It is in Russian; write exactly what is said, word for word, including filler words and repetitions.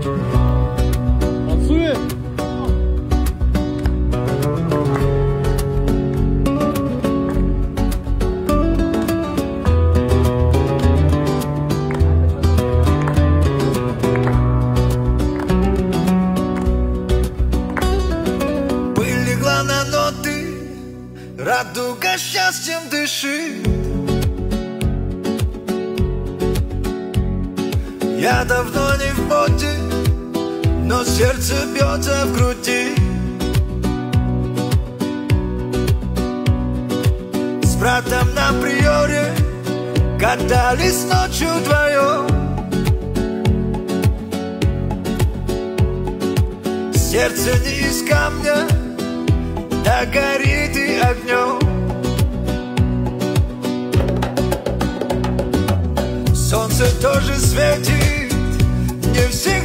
Танцуем! Пыль легла на ноты, радуга счастьем дышит. Я давно не в моде, но сердце бьется в груди. С братом на приоре катались ночью вдвоем. Сердце не из камня, да горит и огнем. Солнце тоже светит, не всегда